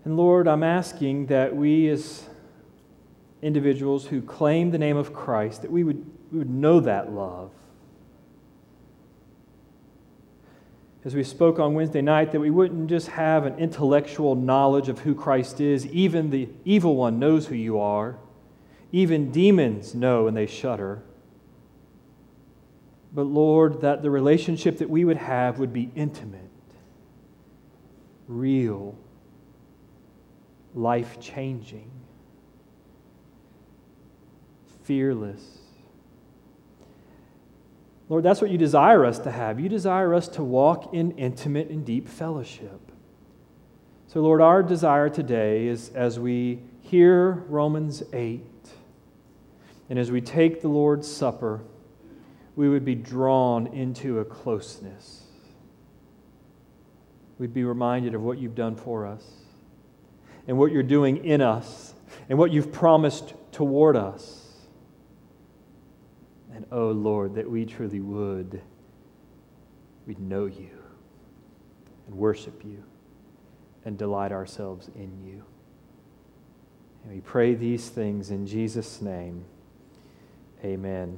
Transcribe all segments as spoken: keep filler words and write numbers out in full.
And Lord, I'm asking that we as individuals who claim the name of Christ, that we would, we would know that love. As we spoke on Wednesday night, that we wouldn't just have an intellectual knowledge of who Christ is. Even the evil one knows who you are. Even demons know and they shudder. But Lord, that the relationship that we would have would be intimate, real, life-changing, fearless. Lord, that's what you desire us to have. You desire us to walk in intimate and deep fellowship. So, Lord, our desire today is as we hear Romans eight, and as we take the Lord's Supper, we would be drawn into a closeness. We'd be reminded of what you've done for us, and what you're doing in us, and what you've promised toward us. And oh Lord, that we truly would, we'd know you and worship you and delight ourselves in you. And we pray these things in Jesus' name. Amen.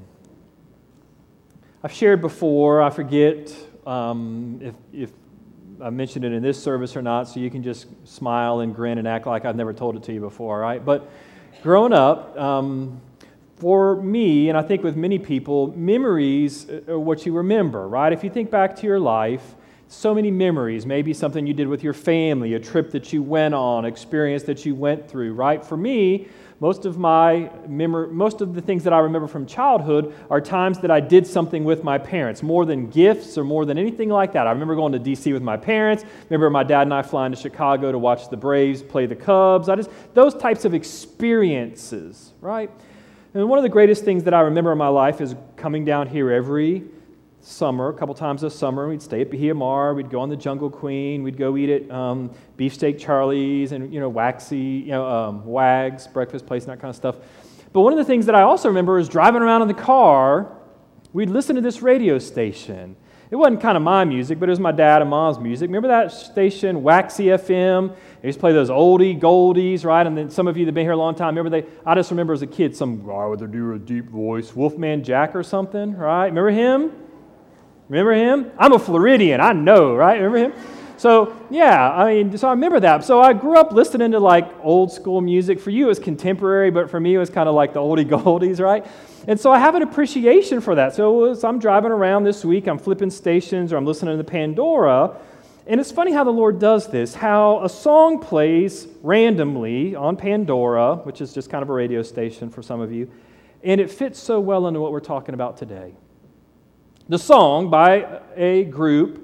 I've shared before, I forget um, if, if I mentioned it in this service or not, so you can just smile and grin and act like I've never told it to you before, right? But growing up, um, for me, and I think with many people, memories are what you remember, right? If you think back to your life, so many memories, maybe something you did with your family, a trip that you went on, experience that you went through, right? For me, most of my memor- most of the things that I remember from childhood are times that I did something with my parents, more than gifts or more than anything like that. I remember going to D C with my parents. Remember my dad and I flying to Chicago to watch the Braves play the Cubs. I just those types of experiences, right? And one of the greatest things that I remember in my life is coming down here every summer, a couple times a summer. We'd stay at Bahia Mar, we'd go on the Jungle Queen, we'd go eat at um, Beefsteak Charlie's and, you know, Waxy, you know, um, Wags, breakfast place, and that kind of stuff. But one of the things that I also remember is driving around in the car, we'd listen to this radio station. It wasn't kind of my music, but it was my dad and mom's music. Remember that station, Waxy F M? They used to play those oldie goldies, right? And then some of you that have been here a long time, remember they, I just remember as a kid, some guy with a deep voice, Wolfman Jack or something, right? Remember him? Remember him? I'm a Floridian, I know, right? Remember him? So, yeah, I mean, so I remember that. So I grew up listening to like old school music. For you, it was contemporary, but for me, it was kind of like the oldie goldies, right? And so I have an appreciation for that. So as I'm driving around this week, I'm flipping stations or I'm listening to Pandora. And it's funny how the Lord does this, how a song plays randomly on Pandora, which is just kind of a radio station for some of you, and it fits so well into what we're talking about today. The song by a group,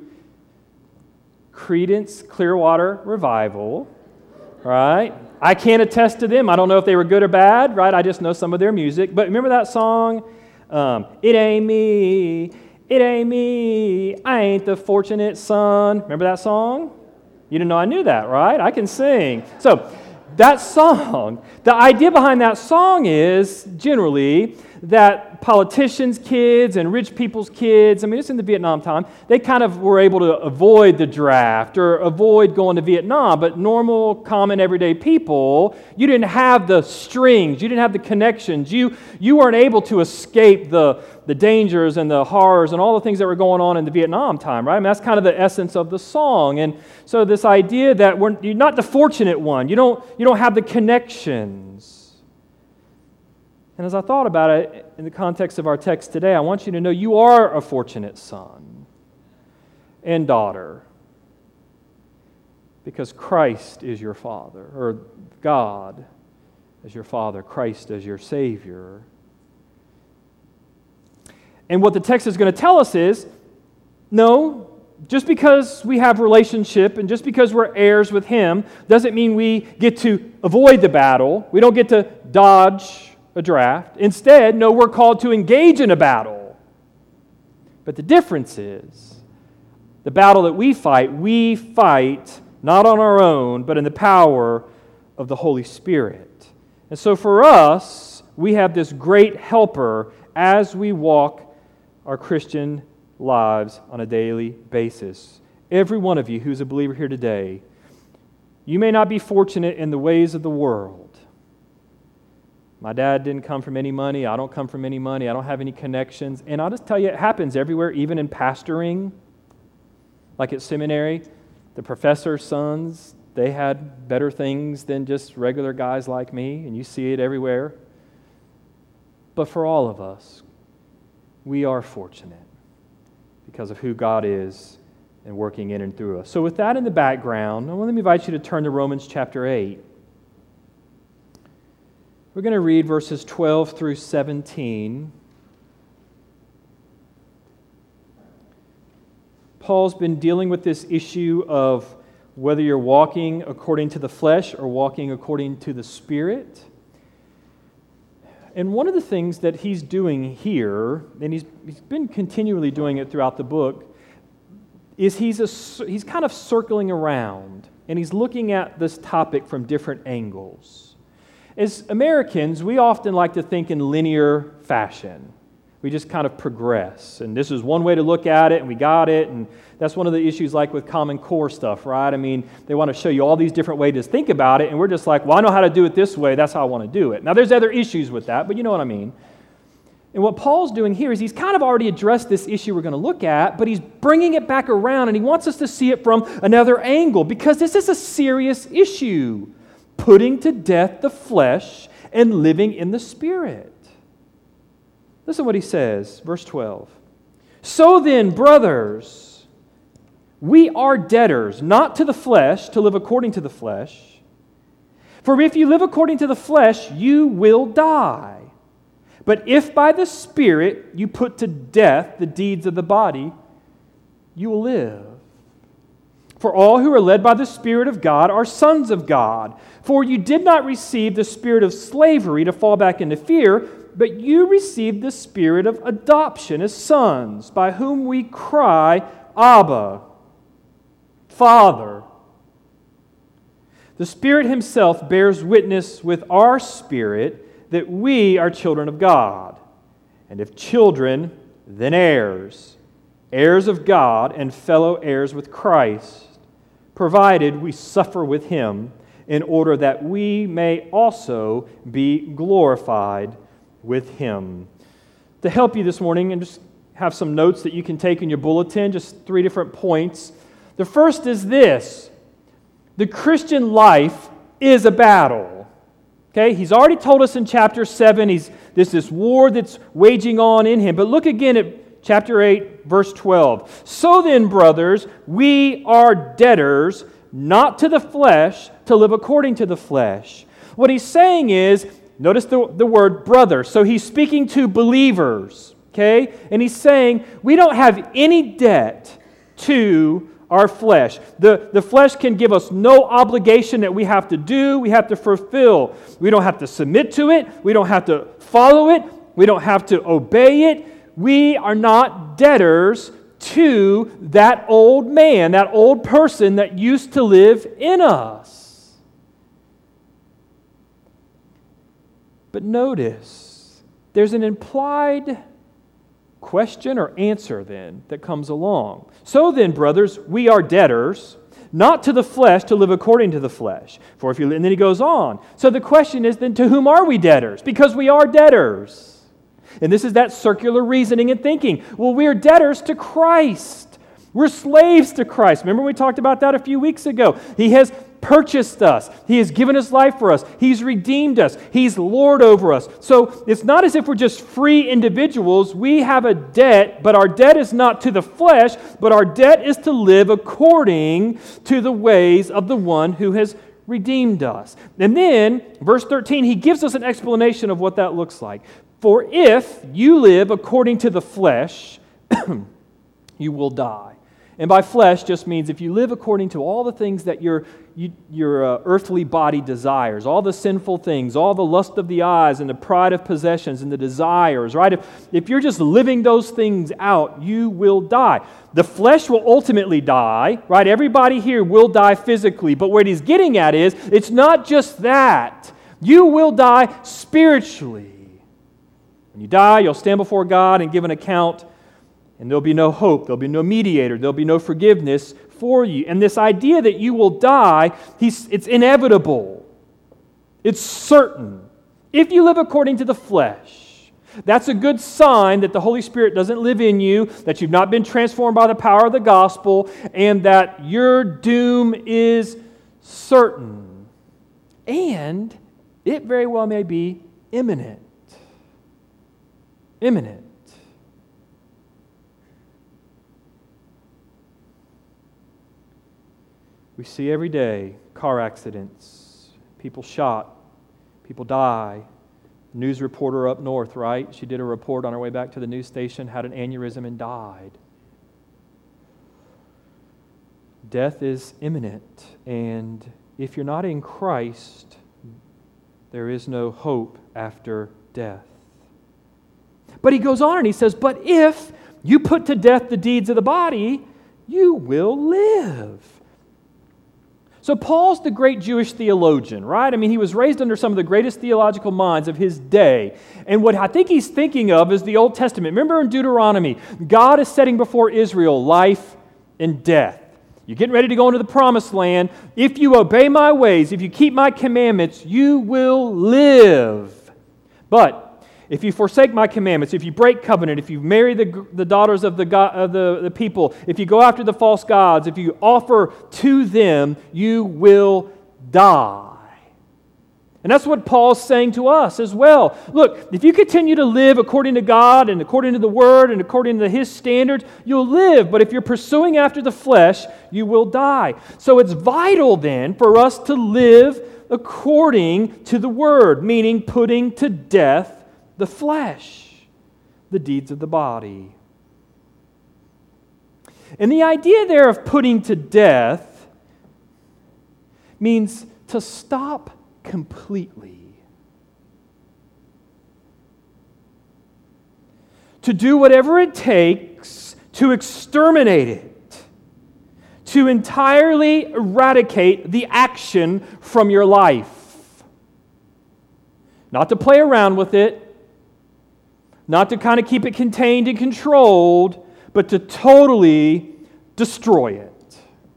Creedence Clearwater Revival, right? I can't attest to them. I don't know if they were good or bad, right? I just know some of their music. But remember that song? Um, it ain't me, it ain't me, I ain't the fortunate son. Remember that song? You didn't know I knew that, right? I can sing. So that song, the idea behind that song is generally that politicians' kids and rich people's kids, I mean, it's in the Vietnam time, they kind of were able to avoid the draft or avoid going to Vietnam, but normal, common, everyday people, you didn't have the strings, you didn't have the connections, you you weren't able to escape the, the dangers and the horrors and all the things that were going on in the Vietnam time, right? I mean, that's kind of the essence of the song. And so this idea that we're, you're not the fortunate one, you don't you don't have the connections. And as I thought about it in the context of our text today, I want you to know you are a fortunate son and daughter because Christ is your Father, or God is your Father, Christ is your Savior. And what the text is going to tell us is, no, just because we have relationship and just because we're heirs with Him doesn't mean we get to avoid the battle. We don't get to dodge a draft. Instead, no, we're called to engage in a battle. But the difference is, the battle that we fight, we fight not on our own, but in the power of the Holy Spirit. And so for us, we have this great helper as we walk our Christian lives on a daily basis. Every one of you who's a believer here today, You may not be fortunate in the ways of the world. My dad didn't come from any money. I don't come from any money. I don't have any connections. And I'll just tell you, it happens everywhere, even in pastoring. Like at seminary, the professor's sons, they had better things than just regular guys like me, and you see it everywhere. But for all of us, we are fortunate because of who God is and working in and through us. So with that in the background, let me invite you to turn to Romans chapter eight. We're going to read verses twelve through seventeen. Paul's been dealing with this issue of whether you're walking according to the flesh or walking according to the Spirit. And one of the things that he's doing here, and he's, he's been continually doing it throughout the book, is he's, a, he's kind of circling around, and he's looking at this topic from different angles. As Americans, we often like to think in linear fashion. We just kind of progress, and this is one way to look at it, and we got it, and that's one of the issues like with Common Core stuff, right? I mean, they want to show you all these different ways to think about it, and we're just like, well, I know how to do it this way, that's how I want to do it. Now, there's other issues with that, but you know what I mean. And what Paul's doing here is he's kind of already addressed this issue we're going to look at, but he's bringing it back around, and he wants us to see it from another angle, because this is a serious issue, putting to death the flesh and living in the Spirit. Listen to what he says, verse twelve. So then, brothers, we are debtors, not to the flesh, to live according to the flesh. For if you live according to the flesh, you will die. But if by the Spirit you put to death the deeds of the body, you will live. For all who are led by the Spirit of God are sons of God. For you did not receive the spirit of slavery to fall back into fear, but you received the spirit of adoption as sons, by whom we cry, Abba, Father. The Spirit Himself bears witness with our spirit that we are children of God. And if children, then heirs, heirs of God and fellow heirs with Christ, provided we suffer with Him, in order that we may also be glorified with Him. To help you this morning, and just have some notes that you can take in your bulletin, just three different points. The first is this: the Christian life is a battle. Okay, he's already told us in chapter seven, he's there's this war that's waging on in him. But look again at chapter eight, verse twelve. So then, brothers, we are debtors, not to the flesh, to live according to the flesh. What he's saying is, notice the, the word brother. So he's speaking to believers, okay? And he's saying, we don't have any debt to our flesh. The, the flesh can give us no obligation that we have to do, we have to fulfill. We don't have to submit to it. We don't have to follow it. We don't have to obey it. We are not debtors to that old man, that old person that used to live in us. But notice, there's an implied question or answer then that comes along. So then, brothers, we are debtors, not to the flesh, to live according to the flesh. For if you, and then he goes on. So the question is then, to whom are we debtors? Because we are debtors. And this is that circular reasoning and thinking. Well, we are debtors to Christ. We're slaves to Christ. Remember we talked about that a few weeks ago. He has purchased us. He has given His life for us. He's redeemed us. He's Lord over us. So it's not as if we're just free individuals. We have a debt, but our debt is not to the flesh, but our debt is to live according to the ways of the one who has redeemed us. And then, verse thirteen, he gives us an explanation of what that looks like. For if you live according to the flesh, you will die. And by flesh just means if you live according to all the things that your, you, your uh, earthly body desires, all the sinful things, all the lust of the eyes and the pride of possessions and the desires, right? If, if you're just living those things out, you will die. The flesh will ultimately die, right? Everybody here will die physically. But what he's getting at is, it's not just that. You will die spiritually. When you die, you'll stand before God and give an account. And there'll be no hope, there'll be no mediator, there'll be no forgiveness for you. And this idea that you will die, he's, it's inevitable. It's certain. If you live according to the flesh, that's a good sign that the Holy Spirit doesn't live in you, that you've not been transformed by the power of the gospel, and that your doom is certain. And it very well may be imminent. Imminent. We see every day car accidents, people shot, people die. News reporter up north, right? She did a report on her way back to the news station, had an aneurysm and died. Death is imminent, and if you're not in Christ, there is no hope after death. But he goes on and he says, but if you put to death the deeds of the body, you will live. So Paul's the great Jewish theologian, right? I mean, he was raised under some of the greatest theological minds of his day. And what I think he's thinking of is the Old Testament. Remember in Deuteronomy, God is setting before Israel life and death. You're getting ready to go into the promised land. If you obey my ways, if you keep my commandments, you will live. But if you forsake my commandments, if you break covenant, if you marry the, the daughters of, the, God, of the, the people, if you go after the false gods, if you offer to them, you will die. And that's what Paul's saying to us as well. Look, if you continue to live according to God and according to the Word and according to His standards, you'll live. But if you're pursuing after the flesh, you will die. So it's vital then for us to live according to the Word, meaning putting to death the flesh, the deeds of the body. And the idea there of putting to death means to stop completely. To do whatever it takes to exterminate it. To entirely eradicate the action from your life. Not to play around with it. Not to kind of keep it contained and controlled, but to totally destroy it.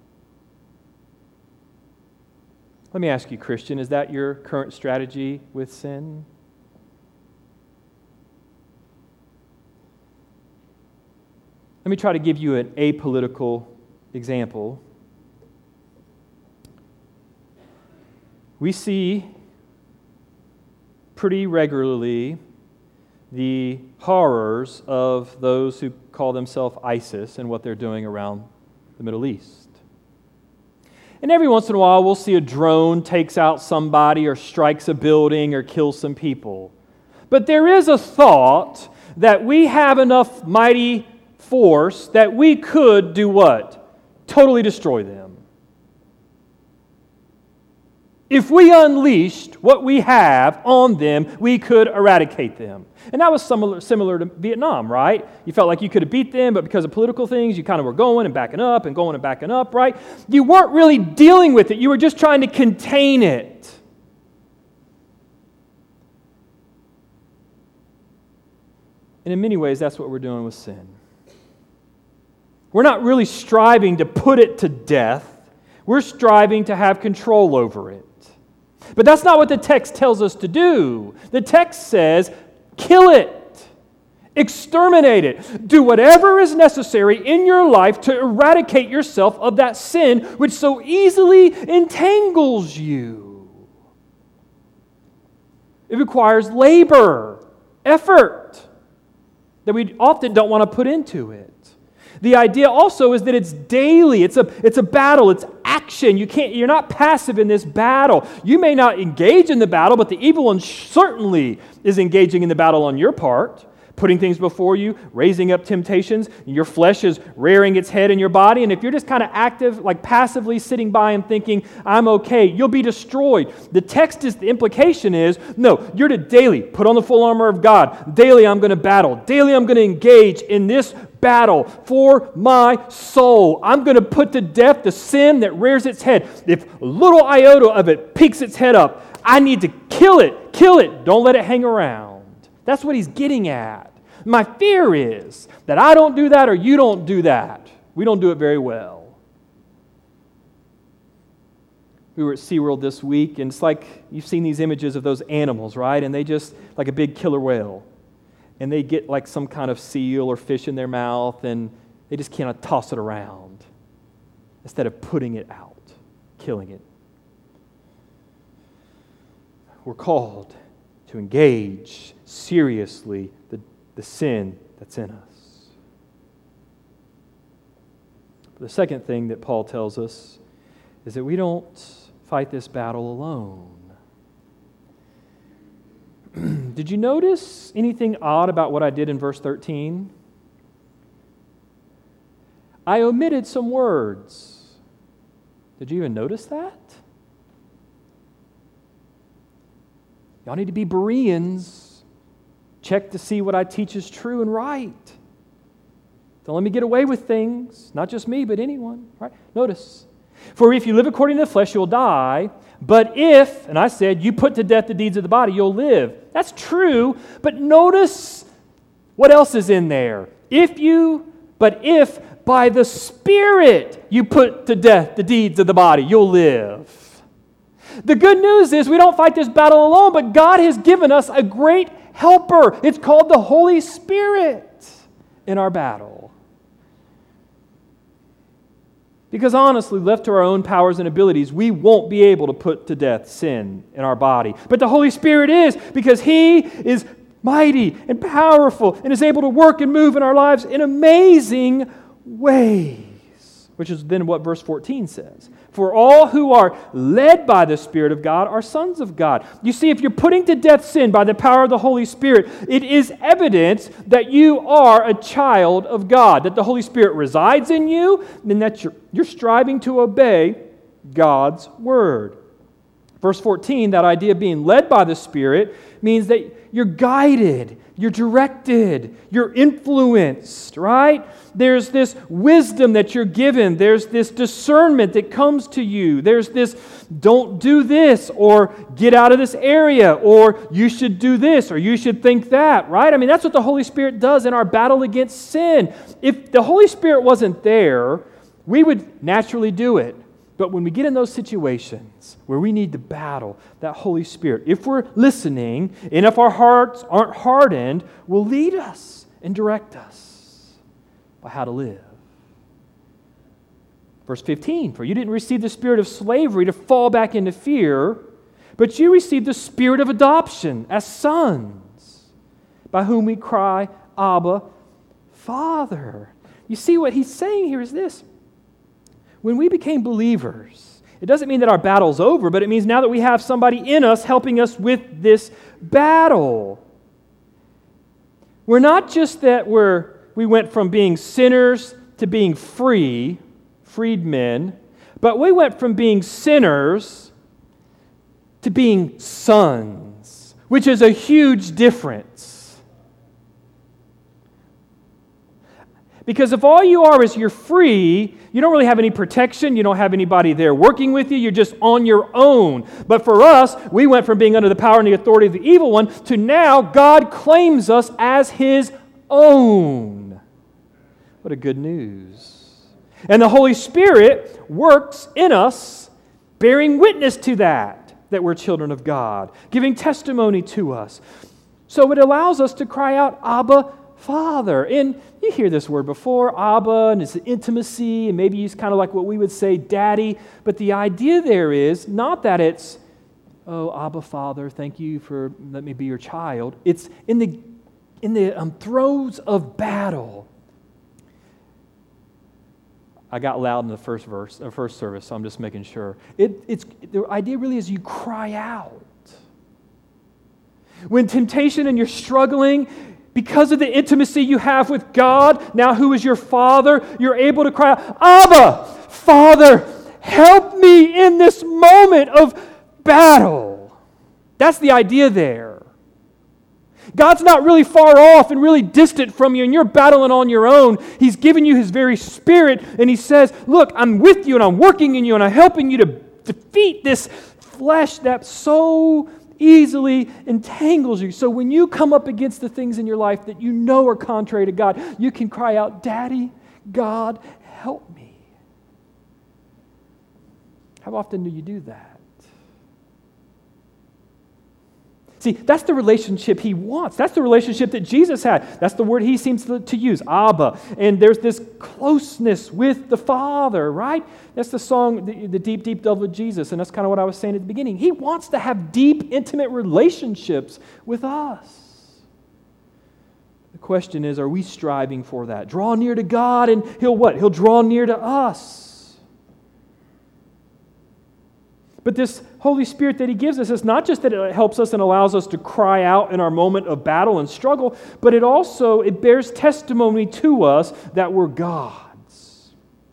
Let me ask you, Christian, is that your current strategy with sin? Let me try to give you an apolitical example. We see pretty regularly the horrors of those who call themselves ISIS and what they're doing around the Middle East. And every once in a while, we'll see a drone takes out somebody or strikes a building or kills some people. But there is a thought that we have enough mighty force that we could do what? Totally destroy them. If we unleashed what we have on them, we could eradicate them. And that was similar, similar to Vietnam, right? You felt like you could have beat them, but because of political things, you kind of were going and backing up and going and backing up, right? You weren't really dealing with it. You were just trying to contain it. And in many ways, that's what we're doing with sin. We're not really striving to put it to death. We're striving to have control over it. But that's not what the text tells us to do. The text says, kill it. Exterminate it. Do whatever is necessary in your life to eradicate yourself of that sin which so easily entangles you. It requires labor, effort that we often don't want to put into it. The idea also is that it's daily. It's a, it's a battle. It's action. You can't, you're not passive in this battle. You may not engage in the battle, but the evil one certainly is engaging in the battle on your part, putting things before you, raising up temptations. Your flesh is rearing its head in your body. And if you're just kind of active, like passively sitting by and thinking, I'm okay, you'll be destroyed. The text is, the implication is, no, you're to daily put on the full armor of God. Daily I'm going to battle. Daily I'm going to engage in this battle for my soul. I'm going to put to death the sin that rears its head. If a little iota of it peeks its head up, I need to kill it. Kill it. Don't let it hang around. That's what he's getting at. My fear is that I don't do that or you don't do that. We don't do it very well. We were at SeaWorld this week, and it's like you've seen these images of those animals, right? And they just, like a big killer whale, and they get like some kind of seal or fish in their mouth, and they just kind of toss it around instead of putting it out, killing it. We're called to engage seriously the, the sin that's in us. The second thing that Paul tells us is that we don't fight this battle alone. Did you notice anything odd about what I did in verse thirteen? I omitted some words. Did you even notice that? Y'all need to be Bereans. Check to see what I teach is true and right. Don't let me get away with things. Not just me, but anyone. Right? Notice. For if you live according to the flesh, you'll die. But if, and I said, you put to death the deeds of the body, you'll live. That's true, but notice what else is in there. If you, but if by the Spirit you put to death the deeds of the body, you'll live. The good news is we don't fight this battle alone, but God has given us a great helper. It's called the Holy Spirit in our battle. Because honestly, left to our own powers and abilities, we won't be able to put to death sin in our body. But the Holy Spirit is, because He is mighty and powerful and is able to work and move in our lives in amazing ways. Which is then what verse fourteen says. For all who are led by the Spirit of God are sons of God. You see, if you're putting to death sin by the power of the Holy Spirit, it is evidence that you are a child of God, that the Holy Spirit resides in you, and that you're, you're striving to obey God's Word. Verse fourteen, that idea of being led by the Spirit means that you're guided, you're directed, you're influenced, right? There's this wisdom that you're given. There's this discernment that comes to you. There's this, don't do this, or get out of this area, or you should do this, or you should think that, right? I mean, that's what the Holy Spirit does in our battle against sin. If the Holy Spirit wasn't there, we would naturally do it. But when we get in those situations where we need to battle that Holy Spirit, if we're listening and if our hearts aren't hardened, will lead us and direct us by how to live. Verse fifteen, for you didn't receive the spirit of slavery to fall back into fear, but you received the spirit of adoption as sons, by whom we cry, Abba, Father. You see what he's saying here is this. When we became believers, it doesn't mean that our battle's over, but it means now that we have somebody in us helping us with this battle. We're not just that we're, we went from being sinners to being free, freedmen, but we went from being sinners to being sons, which is a huge difference. Because if all you are is you're free, you don't really have any protection, you don't have anybody there working with you, you're just on your own. But for us, we went from being under the power and the authority of the evil one to now God claims us as His own. What a good news. And the Holy Spirit works in us, bearing witness to that, that we're children of God, giving testimony to us. So it allows us to cry out, Abba, Father. And you hear this word before, Abba, and it's intimacy, and maybe it's kind of like what we would say, Daddy. But the idea there is not that it's, oh, Abba, Father, thank you for letting me be your child. It's in the in the um, throes of battle. I got loud in the first verse, the first service, so I'm just making sure. It, it's the idea really is you cry out. When temptation and you're struggling, because of the intimacy you have with God, now who is your Father, you're able to cry out, Abba, Father, help me in this moment of battle. That's the idea there. God's not really far off and really distant from you and you're battling on your own. He's given you His very Spirit and He says, look, I'm with you and I'm working in you and I'm helping you to defeat this flesh that so easily entangles you. So when you come up against the things in your life that you know are contrary to God, you can cry out, Daddy, God, help me. How often do you do that? See, that's the relationship he wants. That's the relationship that Jesus had. That's the word he seems to, to use, Abba. And there's this closeness with the Father, right? That's the song, the, the Deep, Deep Dove with Jesus. And that's kind of what I was saying at the beginning. He wants to have deep, intimate relationships with us. The question is, are we striving for that? Draw near to God and He'll what? He'll draw near to us. But this Holy Spirit that He gives us is not just that it helps us and allows us to cry out in our moment of battle and struggle, but it also, it bears testimony to us that we're God's.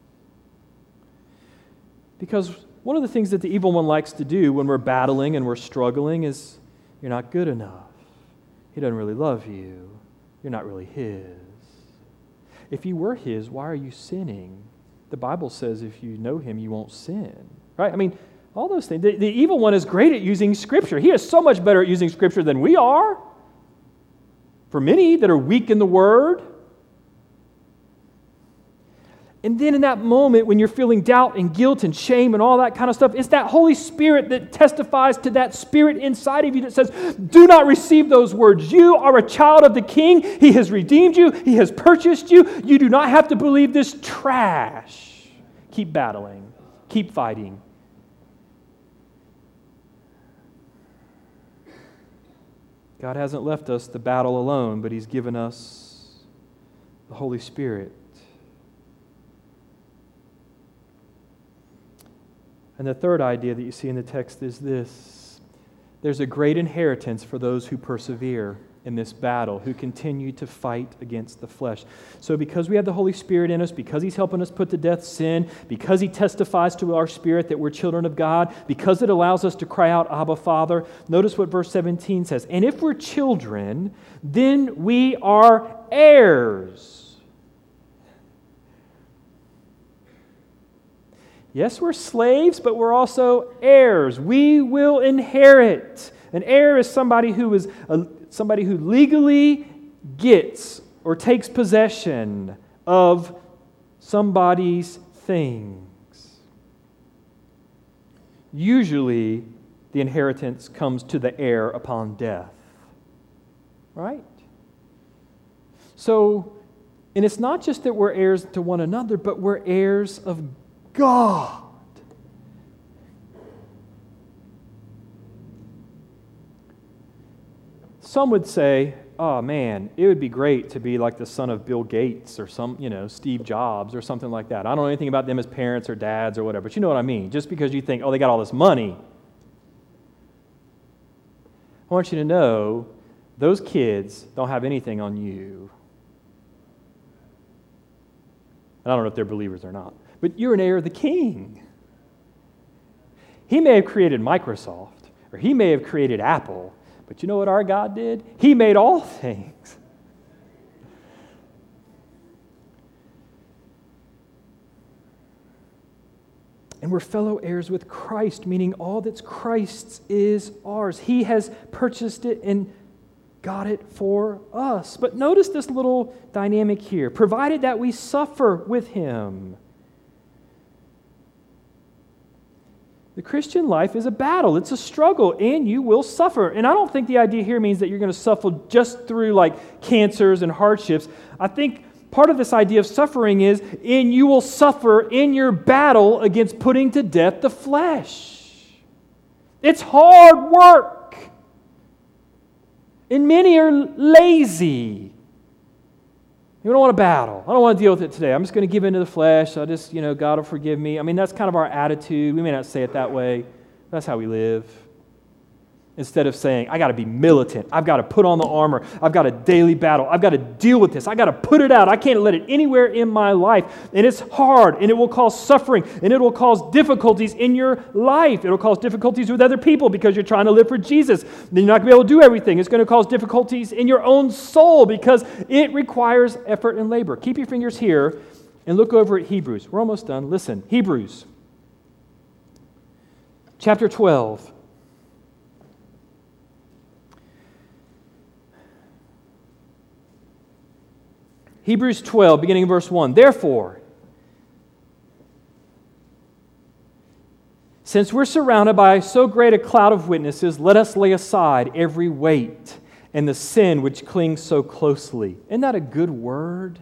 Because one of the things that the evil one likes to do when we're battling and we're struggling is, you're not good enough. He doesn't really love you. You're not really His. If you were His, why are you sinning? The Bible says if you know Him, you won't sin. Right? I mean, all those things. The, the evil one is great at using Scripture. He is so much better at using Scripture than we are. For many that are weak in the Word. And then in that moment when you're feeling doubt and guilt and shame and all that kind of stuff, it's that Holy Spirit that testifies to that spirit inside of you that says, do not receive those words. You are a child of the King. He has redeemed you. He has purchased you. You do not have to believe this trash. Keep battling. Keep fighting. God hasn't left us the battle alone, but He's given us the Holy Spirit. And the third idea that you see in the text is this. There's a great inheritance for those who persevere in this battle, who continue to fight against the flesh. So because we have the Holy Spirit in us, because He's helping us put to death sin, because He testifies to our spirit that we're children of God, because it allows us to cry out, Abba, Father, notice what verse seventeen says. And if we're children, then we are heirs. Yes, we're slaves, but we're also heirs. We will inherit. An heir is somebody who is a, somebody who legally gets or takes possession of somebody's things. Usually, the inheritance comes to the heir upon death. Right? So, and it's not just that we're heirs to one another, but we're heirs of God. Some would say, oh man, it would be great to be like the son of Bill Gates or some, you know, Steve Jobs or something like that. I don't know anything about them as parents or dads or whatever, but you know what I mean. Just because you think, oh, they got all this money. I want you to know, those kids don't have anything on you. And I don't know if they're believers or not. But you're an heir of the King. He may have created Microsoft, or He may have created Apple, but you know what our God did? He made all things. And we're fellow heirs with Christ, meaning all that's Christ's is ours. He has purchased it and got it for us. But notice this little dynamic here. Provided that we suffer with Him. The Christian life is a battle. It's a struggle, and you will suffer. And I don't think the idea here means that you're going to suffer just through like cancers and hardships. I think part of this idea of suffering is, and you will suffer in your battle against putting to death the flesh. It's hard work. And many are lazy. You don't want to battle. I don't want to deal with it today. I'm just going to give in to the flesh. I just, you know, God will forgive me. I mean, that's kind of our attitude. We may not say it that way. That's how we live. Instead of saying, I got to be militant. I've got to put on the armor. I've got a daily battle. I've got to deal with this. I've got to put it out. I can't let it anywhere in my life. And it's hard, and it will cause suffering, and it will cause difficulties in your life. It will cause difficulties with other people because you're trying to live for Jesus. Then you're not going to be able to do everything. It's going to cause difficulties in your own soul because it requires effort and labor. Keep your fingers here and look over at Hebrews. We're almost done. Listen, Hebrews chapter twelve. Hebrews twelve, beginning in verse one. Therefore, since we're surrounded by so great a cloud of witnesses, let us lay aside every weight and the sin which clings so closely. Isn't that a good word?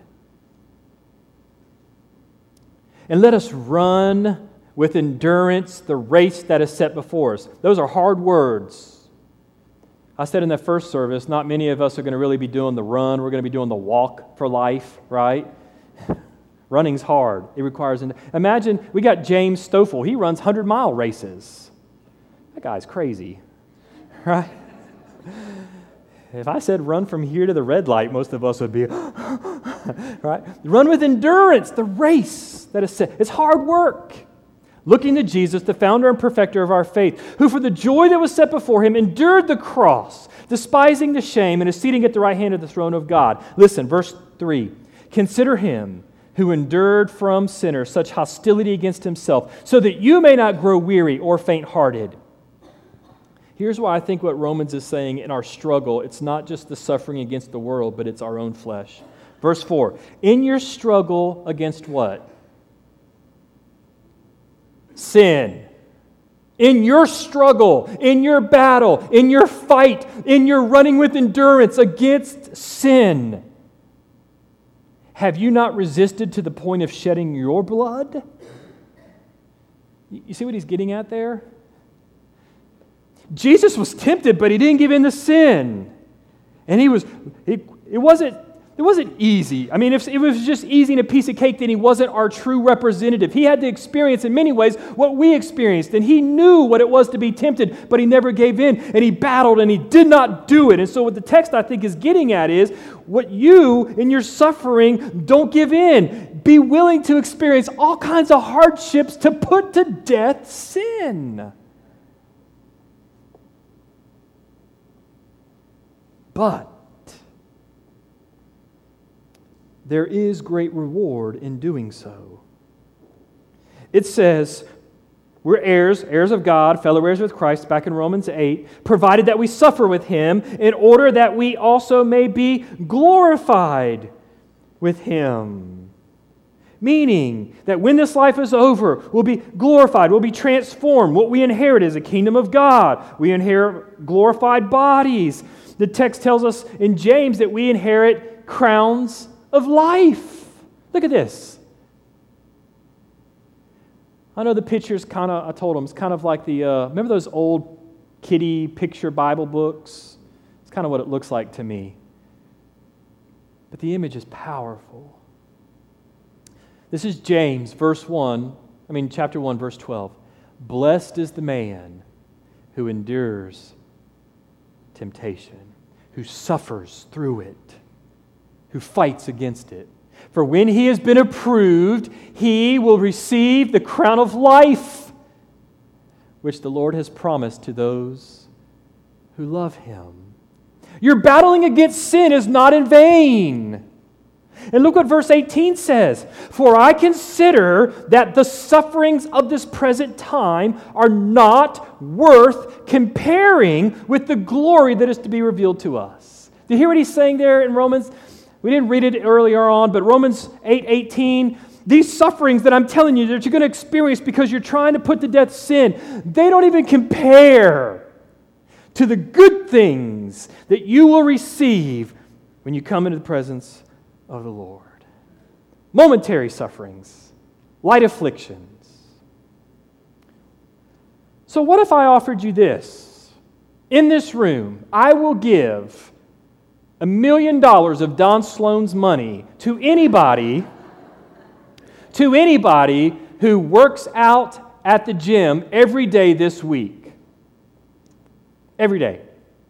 And let us run with endurance the race that is set before us. Those are hard words. I said in the first service, not many of us are going to really be doing the run. We're going to be doing the walk for life, right? Running's hard. It requires... An, imagine, we got James Stoffel. He runs hundred-mile races. That guy's crazy, right? If I said run from here to the red light, most of us would be, right? Run with endurance, the race that is set. It's hard work. Looking to Jesus, the founder and perfecter of our faith, who for the joy that was set before him endured the cross, despising the shame, and is seated at the right hand of the throne of God. Listen, verse three. Consider him who endured from sinners such hostility against himself, so that you may not grow weary or faint-hearted. Here's why I think what Romans is saying in our struggle, it's not just the suffering against the world, but it's our own flesh. Verse four. In your struggle against what? Sin. In your struggle, in your battle, in your fight, in your running with endurance against sin, have you not resisted to the point of shedding your blood? You see what he's getting at there? Jesus was tempted, but he didn't give in to sin. And he was, it, it wasn't It wasn't easy. I mean, if it was just easy and a piece of cake, then he wasn't our true representative. He had to experience in many ways what we experienced, and he knew what it was to be tempted, but he never gave in, and he battled, and he did not do it. And so what the text, I think, is getting at is, what you, in your suffering, don't give in. Be willing to experience all kinds of hardships to put to death sin. But there is great reward in doing so. It says, we're heirs, heirs of God, fellow heirs with Christ, back in Romans eight, provided that we suffer with Him in order that we also may be glorified with Him. Meaning that when this life is over, we'll be glorified, we'll be transformed. What we inherit is a kingdom of God. We inherit glorified bodies. The text tells us in James that we inherit crowns of life. Look at this. I know the picture's kind of, I told them, it's kind of like the, uh, remember those old kiddie picture Bible books? It's kind of what it looks like to me. But the image is powerful. This is James, verse one, I mean chapter one, verse twelve. Blessed is the man who endures temptation, who suffers through it, who fights against it. For when he has been approved, he will receive the crown of life, which the Lord has promised to those who love Him. Your battling against sin is not in vain. And look what verse eighteen says. For I consider that the sufferings of this present time are not worth comparing with the glory that is to be revealed to us. Do you hear what he's saying there in Romans? We didn't read it earlier on, but Romans eight eighteen, these sufferings that I'm telling you that you're going to experience because you're trying to put to death sin, they don't even compare to the good things that you will receive when you come into the presence of the Lord. Momentary sufferings, light afflictions. So what if I offered you this? In this room, I will give a million dollars of Don Sloan's money to anybody, to anybody who works out at the gym every day this week. Every day.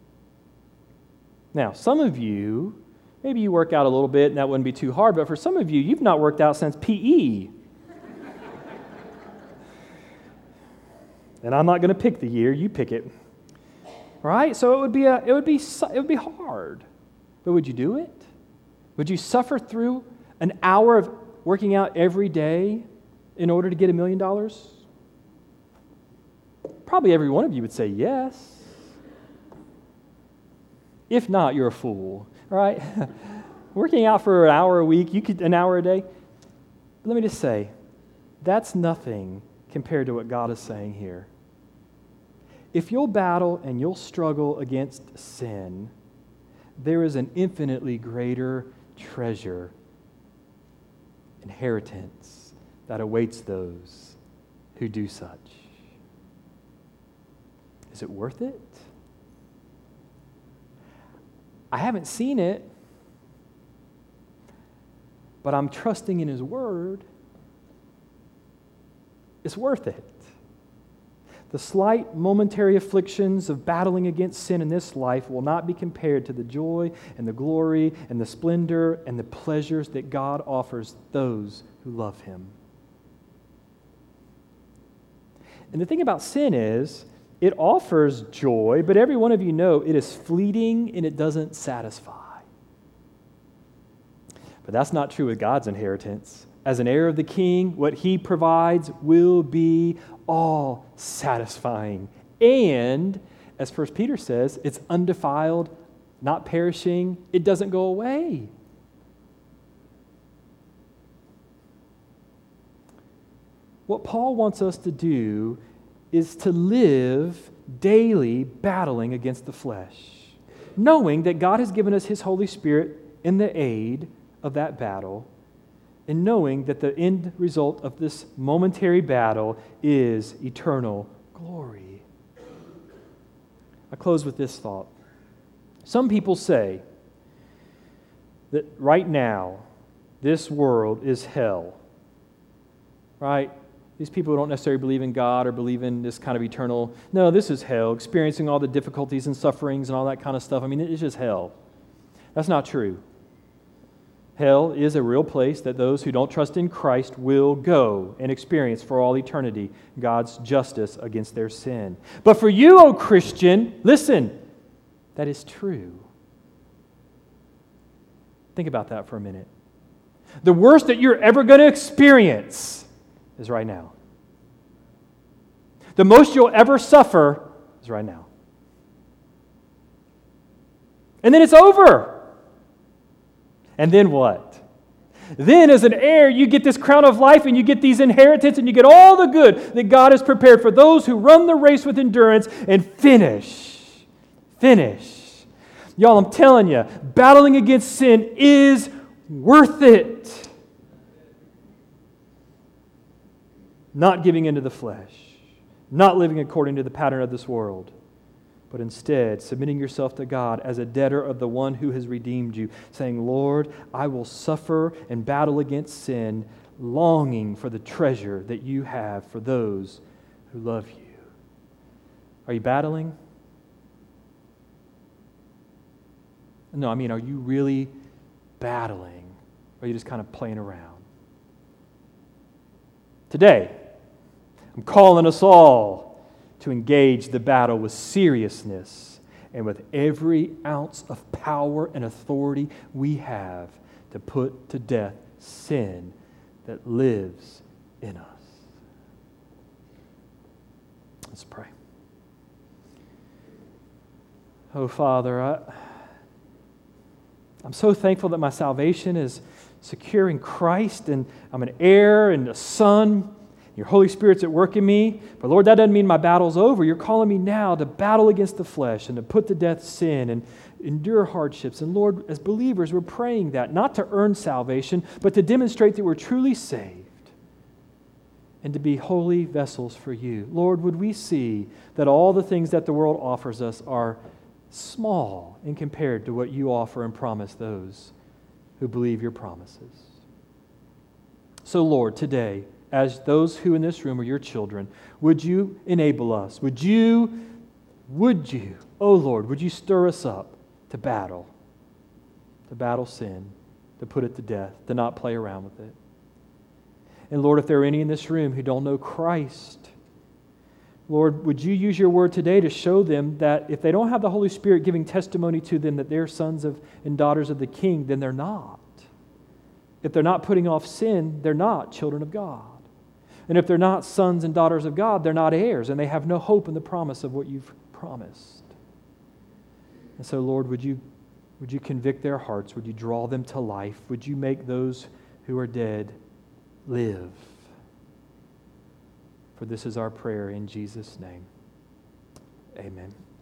Now, some of you, maybe you work out a little bit and that wouldn't be too hard, but for some of you, you've not worked out since P E. And I'm not going to pick the year, you pick it. Right? So it would be a, it would be it would be hard. But would you do it? Would you suffer through an hour of working out every day in order to get a million dollars? Probably every one of you would say yes. If not, you're a fool, right? working out for an hour a week, you could an hour a day. But let me just say, that's nothing compared to what God is saying here. If you'll battle and you'll struggle against sin, there is an infinitely greater treasure, inheritance that awaits those who do such. Is it worth it? I haven't seen it, but I'm trusting in His Word. It's worth it. The slight momentary afflictions of battling against sin in this life will not be compared to the joy and the glory and the splendor and the pleasures that God offers those who love Him. And the thing about sin is, it offers joy, but every one of you know it is fleeting and it doesn't satisfy. But that's not true with God's inheritance. As an heir of the King, what He provides will be all satisfying. And, as First Peter says, it's undefiled, not perishing. It doesn't go away. What Paul wants us to do is to live daily battling against the flesh, knowing that God has given us His Holy Spirit in the aid of that battle, and knowing that the end result of this momentary battle is eternal glory. I close with this thought. Some people say that right now, this world is hell, right? These people who don't necessarily believe in God or believe in this kind of eternal, no, this is hell, experiencing all the difficulties and sufferings and all that kind of stuff. I mean, it's just hell. That's not true. Hell is a real place that those who don't trust in Christ will go and experience for all eternity God's justice against their sin. But for you, O Christian, listen, that is true. Think about that for a minute. The worst that you're ever going to experience is right now. The most you'll ever suffer is right now. And then it's over. And then what? Then as an heir, you get this crown of life and you get these inheritance and you get all the good that God has prepared for those who run the race with endurance and finish. Finish. Y'all, I'm telling you, battling against sin is worth it. Not giving into the flesh, not living according to the pattern of this world, but instead submitting yourself to God as a debtor of the one who has redeemed you, saying, Lord, I will suffer and battle against sin, longing for the treasure that you have for those who love you. Are you battling? No, I mean, are you really battling? Or are you just kind of playing around? Today, I'm calling us all to engage the battle with seriousness and with every ounce of power and authority we have to put to death sin that lives in us. Let's pray. Oh, Father, I, I'm so thankful that my salvation is secure in Christ, and I'm an heir and a son. Your Holy Spirit's at work in me. But Lord, that doesn't mean my battle's over. You're calling me now to battle against the flesh and to put to death sin and endure hardships. And Lord, as believers, we're praying that, not to earn salvation, but to demonstrate that we're truly saved and to be holy vessels for you. Lord, would we see that all the things that the world offers us are small in compared to what you offer and promise those who believe your promises. So Lord, today, as those who in this room are your children, would you enable us? Would you, would you, oh Lord, would you stir us up to battle, to battle sin, to put it to death, to not play around with it. And Lord, if there are any in this room who don't know Christ, Lord, would you use your word today to show them that if they don't have the Holy Spirit giving testimony to them that they're sons of and daughters of the King, then they're not. If they're not putting off sin, they're not children of God. And if they're not sons and daughters of God, they're not heirs, and they have no hope in the promise of what you've promised. And so, Lord, would you Would you convict their hearts? Would you draw them to life? Would you make those who are dead live? For this is our prayer in Jesus' name. Amen.